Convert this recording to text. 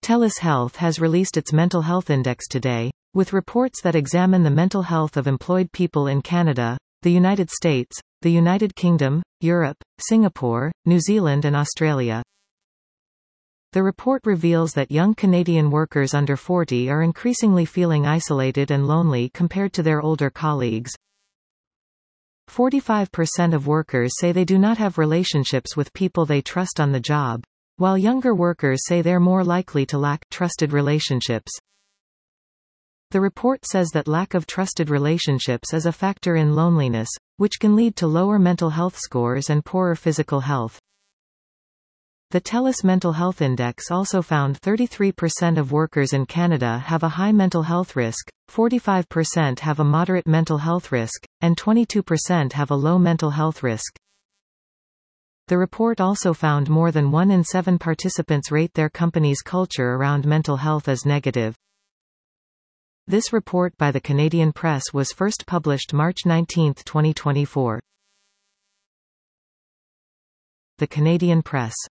TELUS Health has released its Mental Health Index today, with reports that examine the mental health of employed people in Canada, the United States, the United Kingdom, Europe, Singapore, New Zealand and Australia. The report reveals that young Canadian workers under 40 are increasingly feeling isolated and lonely compared to their older colleagues. 45% of workers say they do not have relationships with people they trust on the job, while younger workers say they're more likely to lack trusted relationships. The report says that lack of trusted relationships is a factor in loneliness, which can lead to lower mental health scores and poorer physical health. The TELUS Mental Health Index also found 33% of workers in Canada have a high mental health risk, 45% have a moderate mental health risk, and 22% have a low mental health risk. The report also found more than 1 in 7 participants rate their company's culture around mental health as negative. This report by the Canadian Press was first published March 19, 2024. The Canadian Press.